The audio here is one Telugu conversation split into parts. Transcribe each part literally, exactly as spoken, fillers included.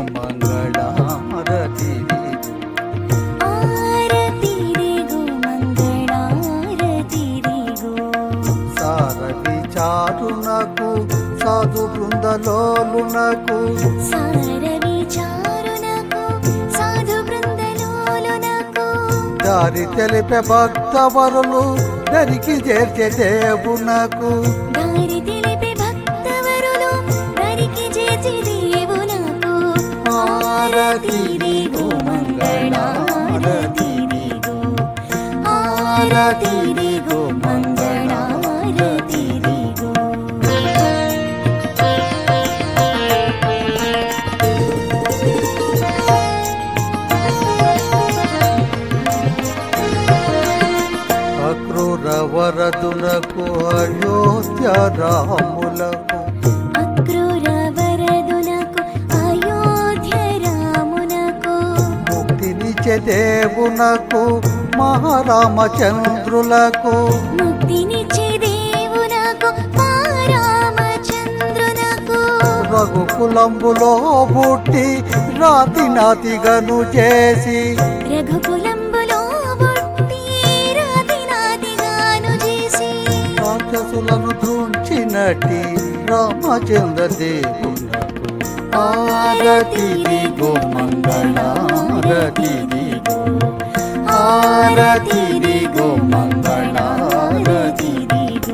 మంగళారతి ఆరతి దిగు మంగళారతి దిగు సారథి చారునకు సాధు బృందలోలునకు సారవి చారునకు సాధు బృందలోలునకు దారి తెలిపే భక్తవరులు దరికి చేర్చే దేవునకు దారి తెలిపే భక్తవరులు దరికి చేర్చే దేవునకు ఆరతి దిగు మంగళారతి దిగు ఆరతి దిగు మంగళారతి దిగు అక్రూర వరదునకు అయోధ్య రాములకు అక్రూర వరదునకు అయోధ్య రామునకు ముక్తినిచ్చే దేవునకు మహారామచంద్రులకు ముక్తినిచ్చే దేవునకు రామచంద్రునకు రఘుకులంబులో పుట్టి రాతి నాతిగను చేసి రఘుకులంబులో పుట్టి రాతి నాతిగాను చేసి రాక్షసులను తుంచినటి రామచంద్ర దేవునకు ఆరతి దిగు మంగళారతి దిగు ఆరతి దిగు మంగళారతి దిగు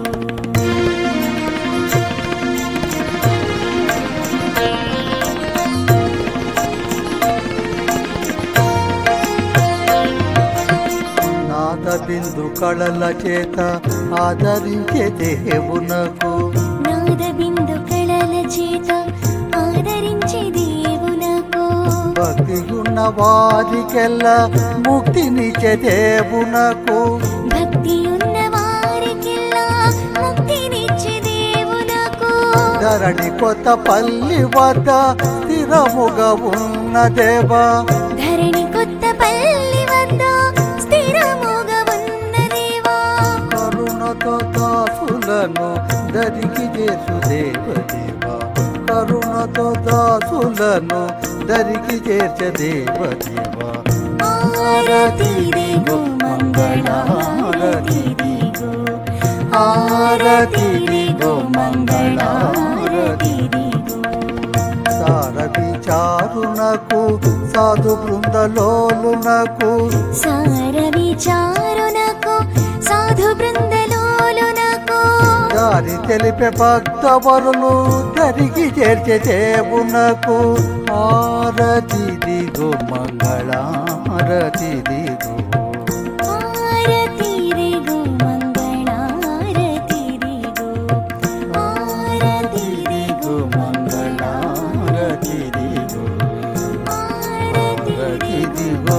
నాద బిందు కళల చేత ఆదరించే దేవునకు నాద బిందు కళల చేత ఆదరించే దేవునకు భక్తియున్న వారికెల్లా ముక్తినిచ్చే దేవునకు భక్తి ఉన్న వారికెల్లా ముక్తినిచ్చే దేవునకు ధరణి కొత్త పల్లి వద్ద స్థిరముగా ఉన్న దేవా ధరణి కొత్త పల్లి వద్ద స్థిరముగా ఉన్న దేవా కరుణతో దాసులను దరికి చేసు దేవదేవా కరుణతో దాసులను దరికి చేర్చ దేవదేవా ఆరతి దిగు మంగళారతి దిగు ఆరతి దిగు మంగళారతి దిగు సారథి చారునకు సాధు బృందలోలునకు సారవి చారునకు సాధు బృందలోలునకు దారి తెలిపే భక్తవరులు దరికి చేర్చే దేవునకు ఆరతి దిగు మంగళారతి దిగు ఆరతి దిగు మంగళారతి దిగు ఆరతి దిగు మంగళారతి దిగు ఆరతి ఆరతి దిగో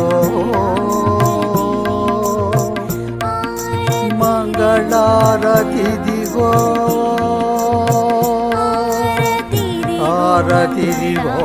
మంగళారతి దిగో ఆరతి దిగు ఆరతి దిగో